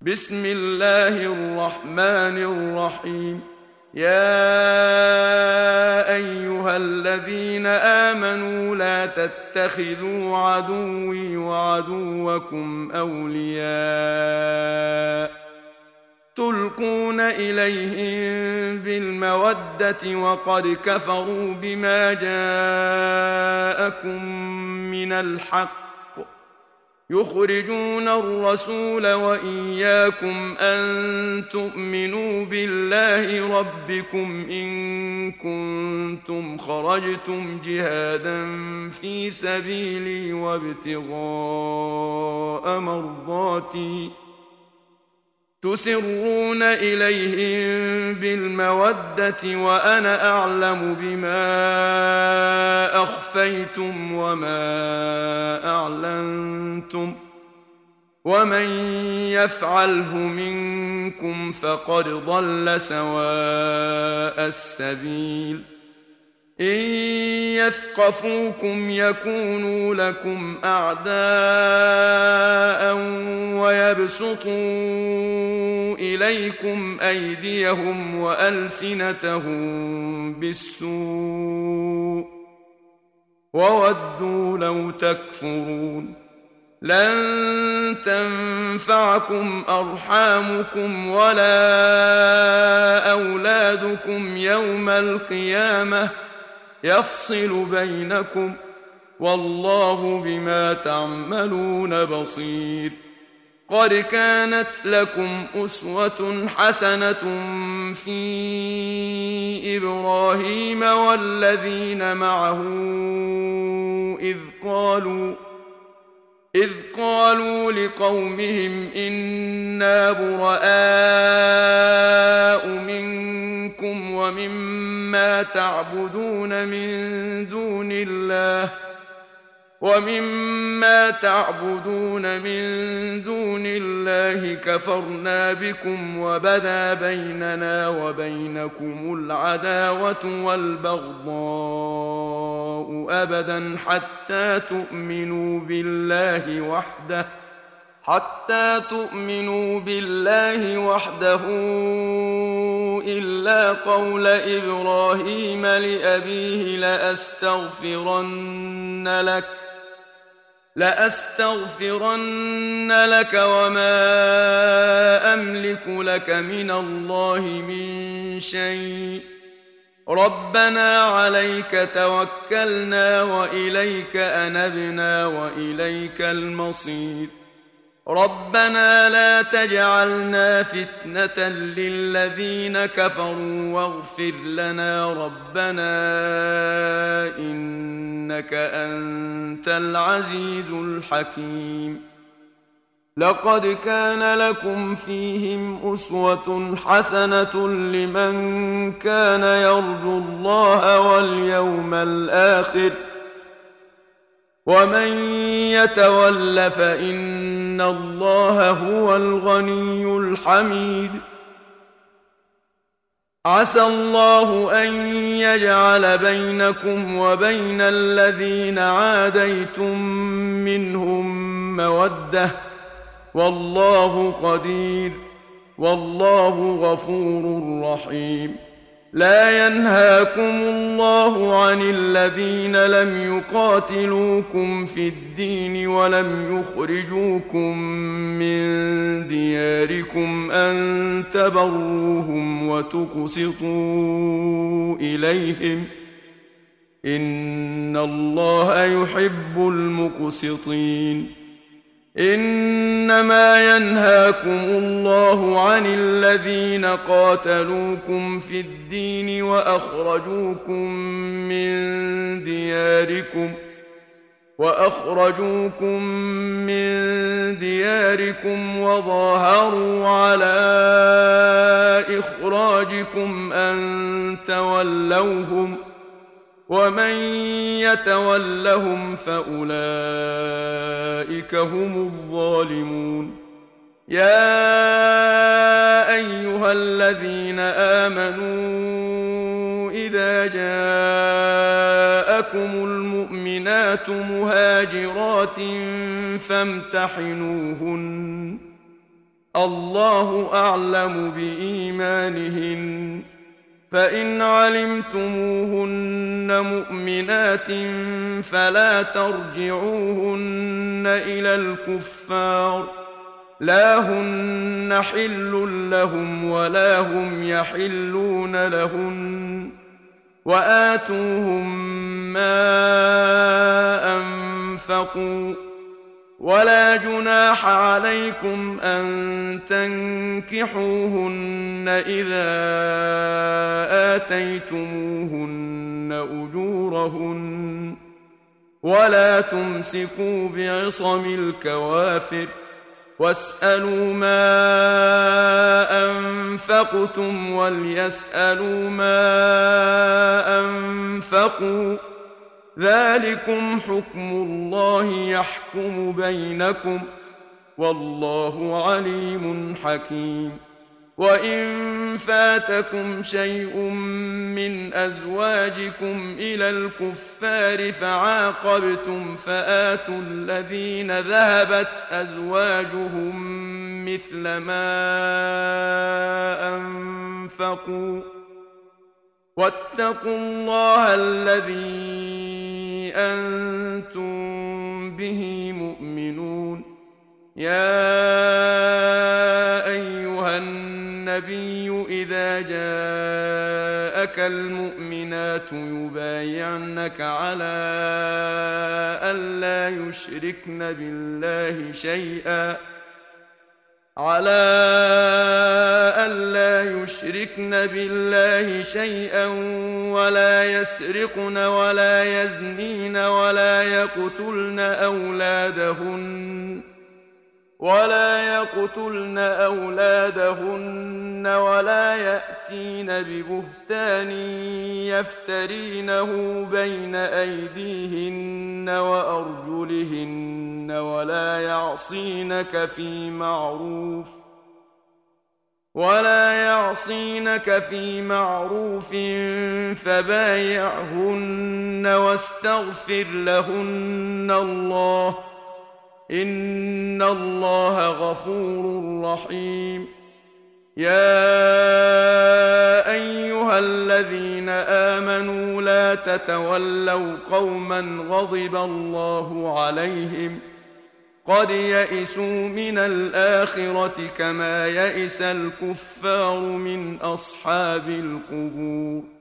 بسم الله الرحمن الرحيم. يا أيها الذين آمنوا لا تتخذوا عدوي وعدوكم أولياء تلقون إليهم بالمودة وقد كفروا بما جاءكم من الحق يخرجون الرسول وإياكم أن تؤمنوا بالله ربكم إن كنتم خرجتم جهادا في سبيلي وابتغاء مرضاتي تسرون إليهم بالمودة وأنا أعلم بما أخفيتم وما أعلنتم ومن يفعله منكم فقد ضل سواء السبيل. إن يثقفوكم يكونوا لكم أعداء ويبسطوا إليكم أيديهم وألسنتهم بالسوء وودوا لو تكفرون. لن تنفعكم أرحامكم ولا أولادكم يوم القيامة يفصل بينكم والله بما تعملون بصير. قد كانت لكم أسوة حسنة في إبراهيم والذين معه إذ قالوا لقومهم إنا براء منكم ومما تعبدون من دون الله كفرنا بكم وبدا بيننا وبينكم العداوة والبغضاء أبدا حتى تؤمنوا بالله وحده إلا قول إبراهيم لأبيه لأستغفرن لك وما أملك لك من الله من شيء ربنا عليك توكلنا وإليك أنبنا وإليك المصير. ربنا لا تجعلنا فتنة للذين كفروا واغفر لنا ربنا إنك أنت العزيز الحكيم. لقد كان لكم فيهم أسوة حسنة لمن كان يرجو الله واليوم الآخر ومن يتول فإن الله هو الغني الحميد. عسى الله أن يجعل بينكم وبين الذين عاديتم منهم مودة والله قدير والله غفور رحيم. لا ينهاكم الله عن الذين لم يقاتلوكم في الدين ولم يخرجوكم من دياركم أن تبروهم وتقسطوا إليهم إن الله يحب المقسطين. إنما ينهاكم الله عن الذين قاتلوكم في الدين وأخرجوكم من دياركم وظاهروا على إخراجكم أن تولوهم ومن يتولهم فأولئك هم الظالمون. يا أيها الذين آمنوا إذا جاءكم المؤمنات مهاجرات فامتحنوهن الله أعلم بإيمانهن فإن علمتموهن مؤمنات فلا ترجعوهن إلى الكفار لا هن حل لهم ولا هم يحلون لهن وآتوهم ما أنفقوا ولا جناح عليكم أن تنكحوهن إذا آتيتموهن أجورهن ولا تمسكوا بعصم الكوافر واسألوا ما أنفقتم وليسألوا ما أنفقوا ذلكم حكم الله يحكم بينكم والله عليم حكيم وإن فاتكم شيء من أزواجكم إلى الكفار فعاقبتم فآتوا الذين ذهبت أزواجهم مثل ما أنفقوا واتقوا الله الذي أنتم به مؤمنون يا أيها النبي إذا جاءك المؤمنات يبايعنك على ألا يشركن بالله شيئا ولا يسرقن ولا يزنين ولا يقتلن أولادهن ولا يأتين ببهتان يفترينه بين أيديهن وأرجلهن ولا يعصينك في معروف فبايعهن واستغفر لهن الله إن الله غفور رحيم يا أيها الذين آمنوا لا تتولوا قوما غضب الله عليهم قد يئسوا من الآخرة كما يئس الكفار من أصحاب القبور